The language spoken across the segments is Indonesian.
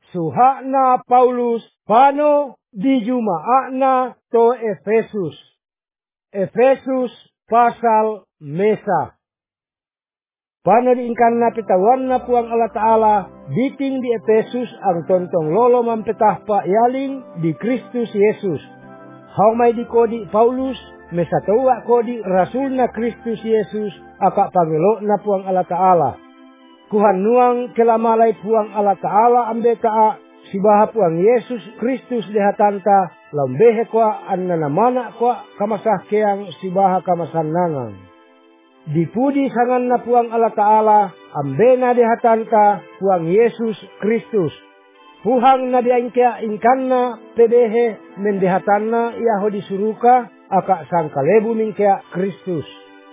suhakna Paulus pano di jumaakna to Efesus. Efesus pasal mesa. Pano diingkanna petawanna puang Allah Ta'ala biting di Efesus ang tontong lolo mampetahpa yaling di Kristus Yesus. Haumay di kodi Paulus mesatawa kodi rasulna Kristus Yesus aka pangelo na puang Allah Ta'ala. Kuhan nuang kelamalay puang Allah Ta'ala ambeka sibaha puang Yesus Kristus dehatanta lambehe kwa annanamana kwa kamasahkeang sibaha kamasannangan. Dipudi sangan na puang Allah Ta'ala ambena dehatanta puang Yesus Kristus. Puhang na diangkea ingkanna pedehe mendehatanna yaho disuruka aka sangkalebu mingkea Kristus.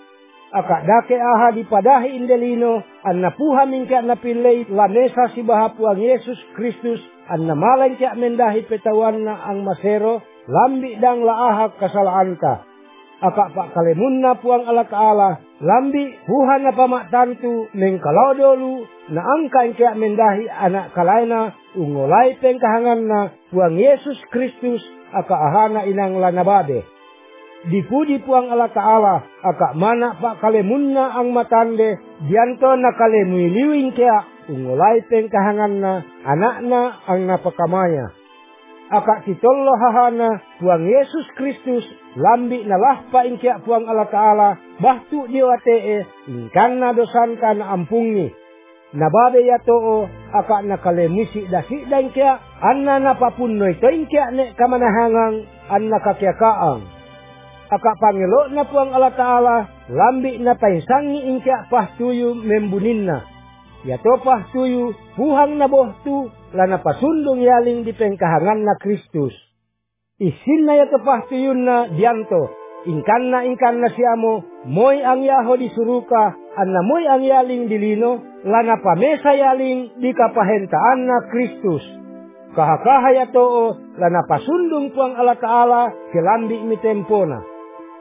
Aka dake aha dipadahi indelino anna puha mingkea napilei lanesa sibaha puang Yesus Kristus anna malangkea mendahi petawanna ang masero lambi dang laaha kasalaanta. Aka pak kalemunna puang Allah Ta'ala lambi puha na pamaktantu mengkalau dolu na angka ingkea mendahi anak kalaina ungolai pengkahanganna puang Yesus Kristus aka ahana inang lanababe. Dipudi puang Allah Ta'ala aka mana pak kalemunna ang matande dianto na kalemuiliwing kea ungolai pengkahanganna anakna ang napakamaya. Aka kitollo hahana puang Yesus Kristus lambi na lahpa ingkea puang Allah Ta'ala bahtu diwatee ingkanna dosanka na ampungi. Nababe yatoo aka nakalemisi dasi dan kea anna napapunnoy to ingkea ne kamanahangang anna kakiakaang. Aka pangelo na puang Allah Ta'ala lambi na paisangi ingkea pahtuyu membuninna. Yato pahtuyu puhang na bohtu lana pasundong yaling di pengkahangan na Kristus. Isin na yato pahtuyun na dianto. Ingkanna siamo moy ang yaho disuruka anna moy ang yaling dilino lana pamesa yaling di kapahentaan na Kristus. Kahakaha yatoo lana pasundong puang Allah Ta'ala kelambi mitempona.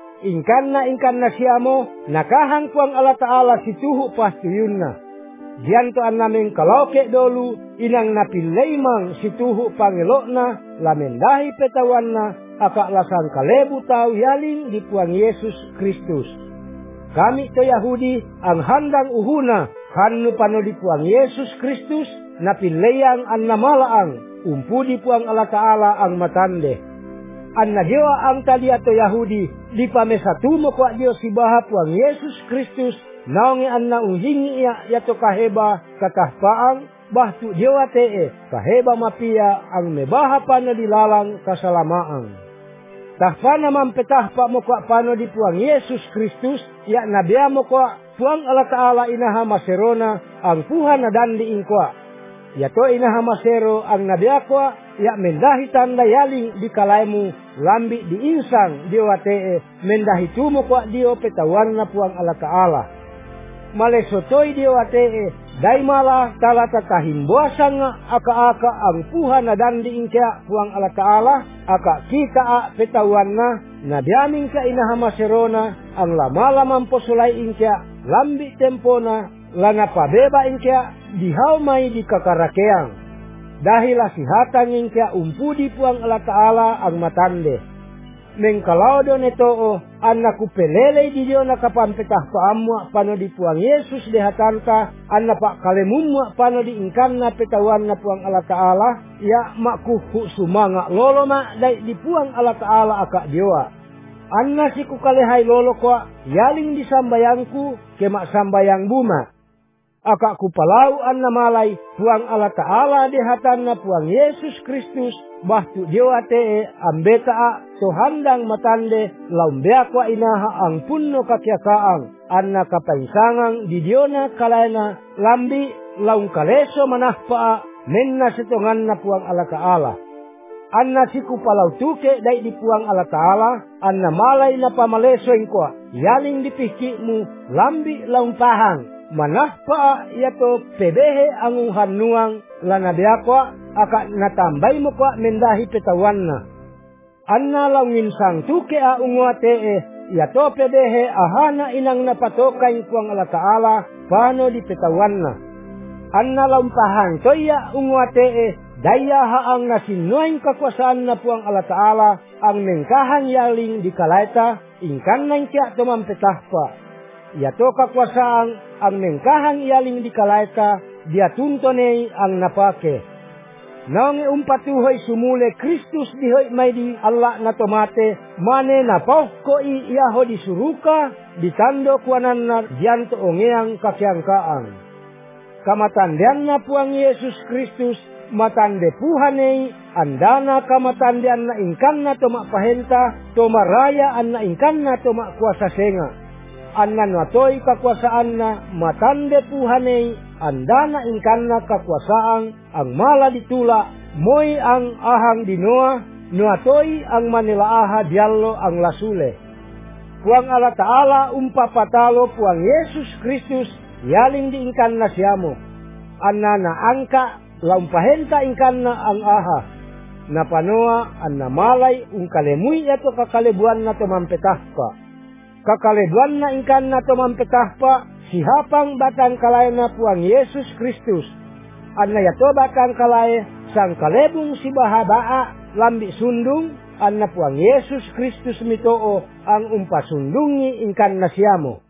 Ingkanna siamo nakahang puang Allah Ta'ala situhu pastuyunna. Dianto an naming kalauke dolu inang napilaymang situhu pangelokna lamendahi petawanna aka lasang kalebu tau yaling di puang Yesus Kristus. Kami to Yahudi ang handang uhuna hannu pano di puang Yesus Kristus napilayang an namalaang umpudi puang Allah Ta'ala ang matande. Anna dewa ang talia to Yahudi di pamesatumo kwa Dios sibaha puang Yesus Kristus naongi anna unjingi yato kaheba katahpaang bahtu dewa tee kaheba mapia ang mebaha pano dilalang kasalamaang. Tahpana mampetahpa mo kwa pano di puang Yesus Kristus ya nabia mo kwa puang Allah Ta'ala inaha maserona ang puha na dandi ingkwa. Yato inaha masero ang nabia kwa ya mendahi tanda yaling di kalaimu lambi di insang dewa tee mendahi tumo kwa dio petawan na puang Allah Ta'ala. Malesotoi dewa tee daimala talata tahimbuasang aka-aka ang puha na dandi ingkea puang Allah Ta'ala aka kita petawan na diaming ka inaha maserona ang lamala posulay ingkea lambi tempona lana pabeba ingkea dihaumay di kakarakeang. Dahil asihatan ingkea umpudi puang Allah Ta'ala ang matande. Mengkalao do netoo anna kupelele di dio nakapampetah paamwa pano di puang Yesus dehatanta anna pak kalemumwa pano di ingkanna petawan na puang Allah Ta'ala ya makuhu sumanga lolo ma dai di puang Allah Ta'ala aka dioa. Anna siku kalehai lolo kwa yaling di sambayangku kemak sambayang buma. Aka kupalau anna malay puang Allah Ta'ala dehatan na puang Yesus Kristus bahtu dewa tee ambeta so handang matande laumbea kwa inaha ang punno kakiakaang anna kapaisangang di diona kalaina lambi laung kaleso manahpa menna setongan na puang Allah Ta'ala. Anna siku palau tuke dai di puang Allah Ta'ala anna malay na pamaleso ingkwa yaling dipihkimu lambi laung pahang. Manahpa yato pebehe angung hanuang lanabia kwa aka natambay mo kwa mendahi petawanna. Anna laungin sang tuke a ungwa tee yato pebehe ahana inang napatokay kuang Allah Ta'ala pano di petawanna. Anna laumpahan toya ungwa tee Daya haang nasinuain kekuasaan na puang Allah Ta'ala ang mengkahan yaling di kalaita ingkan nang tiak to mampetahpa. Yato kekuasaan ang mengkahan yaling di kalaita dia tuntonei ang napake. Naong umpatuhoy sumule Kristus dihoy may di Allah na tomate mane na pauko iyaho di suruka ditando kuanan na dianto ongeang kakiangkaan. Kamatandian na puang Yesus Kristus matande puhanei andana kamatandian na ingkan na tomak pahenta tomaraya an na ingkan na tomak kuasa senga anna natoy kakuasaan na matande puhanei andana ingkan na kakuasaan ang mala ditula moy ang ahang dinoa nuatoy ang manilaaha diallo ang lasule. Puang Allah Ta'ala umpapatalo puang Yesus Kristus yaling diingkan na siyamo anna na angka laumpahenta ingkan na ang aha na panoa an namalay kalemuy yato kakalebuan na tomampetahpa. Kakalebuan na ingkan na tomampetahpa sihapang batang kalay na puang Yesus Kristus. An na yato batang kalay sang kalebung si bahabaa lambi sundung an na puang Yesus Kristus mitoo ang umpasundungi ingkan na siyamo.